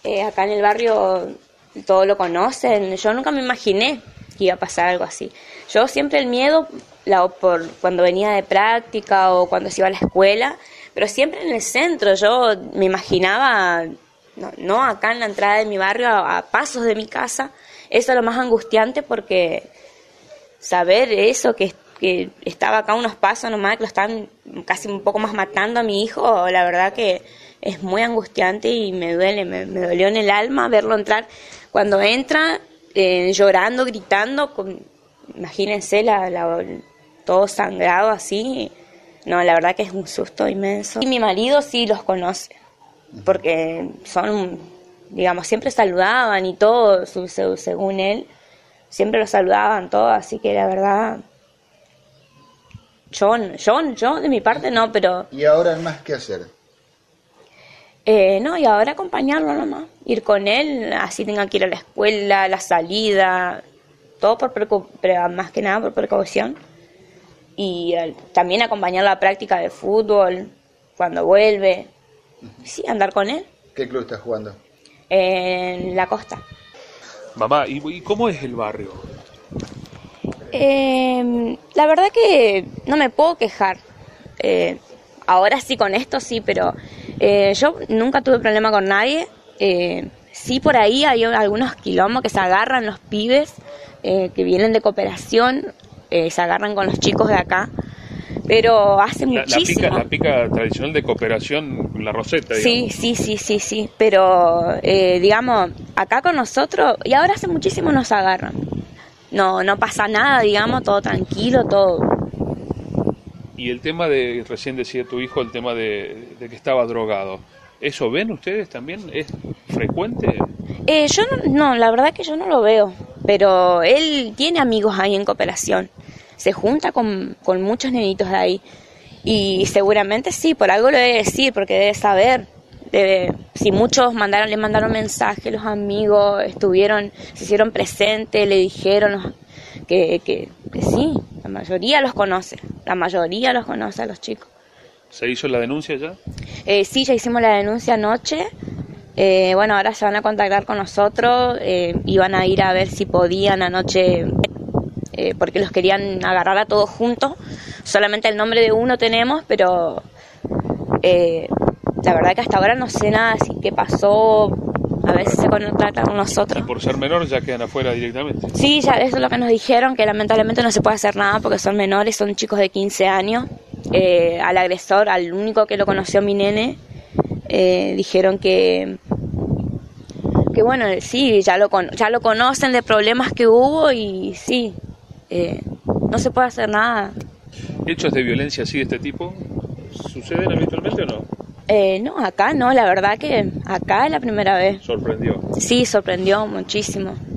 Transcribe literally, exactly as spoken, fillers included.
Eh, acá en el barrio todos lo conocen. Yo nunca me imaginé que iba a pasar algo así. Yo siempre el miedo, la, por cuando venía de práctica o cuando se iba a la escuela, pero siempre en el centro. Yo me imaginaba, no, no acá en la entrada de mi barrio, a, a pasos de mi casa. Eso es lo más angustiante, porque saber eso, que, que estaba acá unos pasos nomás, que lo están casi un poco más matando a mi hijo, la verdad que es muy angustiante y me duele, me, me dolió en el alma verlo entrar. Cuando entra, eh, llorando, gritando, con, imagínense la, la, todo sangrado así. No, la verdad que es un susto inmenso. Y mi marido sí los conoce, porque son, digamos, siempre saludaban y todo, según él, siempre los saludaban todos, así que la verdad, yo, yo, yo de mi parte no, pero... ¿Y ahora más qué hacer? Eh, no, y ahora acompañarlo nomás, ir con él, así tenga que ir a la escuela, la salida, todo por precu- pero más que nada por precaución. Y eh, también acompañar la práctica de fútbol cuando vuelve. Sí, andar con él. ¿Qué club estás jugando? En la costa. Mamá, ¿y, y cómo es el barrio? Eh, la verdad que no me puedo quejar. Eh, ahora sí, con esto sí, pero eh, yo nunca tuve problema con nadie. Eh, sí, por ahí hay algunos quilombos que se agarran los pibes eh, que vienen de cooperación, eh, se agarran con los chicos de acá. Pero hace la, muchísimo. La pica, la pica tradicional de cooperación, la Roseta, digamos. Sí, sí, sí, sí, sí. Pero, eh, digamos, acá con nosotros, y ahora hace muchísimo nos agarran. No, no pasa nada, digamos, todo tranquilo, todo. Y el tema de, recién decía tu hijo, el tema de, de que estaba drogado. ¿Eso ven ustedes también? ¿Es frecuente? Eh, yo no, no, la verdad que yo no lo veo. Pero él tiene amigos ahí en cooperación. Se junta con, con muchos nenitos de ahí. Y seguramente sí, por algo lo debe decir, porque debe saber. Debe, si muchos mandaron, le mandaron mensajes, los amigos estuvieron, se hicieron presentes, le dijeron que, que, que sí, la mayoría los conoce, la mayoría los conoce a los chicos. ¿Se hizo la denuncia ya? Eh, sí, ya hicimos la denuncia anoche. Eh, bueno, ahora se van a contactar con nosotros, eh, iban a ir a ver si podían anoche, eh, porque los querían agarrar a todos juntos. Solamente el nombre de uno tenemos, pero eh, la verdad que hasta ahora no sé nada, así qué pasó, a ver si se contactan con nosotros. Y por ser menor ya quedan afuera directamente. Sí, ya eso es lo que nos dijeron, que lamentablemente no se puede hacer nada porque son menores, son chicos de quince años. Eh, al agresor, al único que lo conoció, mi nene, eh, dijeron que que bueno, sí, ya lo con, ya lo conocen de problemas que hubo y sí, eh, no se puede hacer nada. ¿Hechos de violencia así de este tipo suceden habitualmente o no? Eh, no, acá no, la verdad que acá es la primera vez. ¿Sorprendió? Sí, sorprendió muchísimo.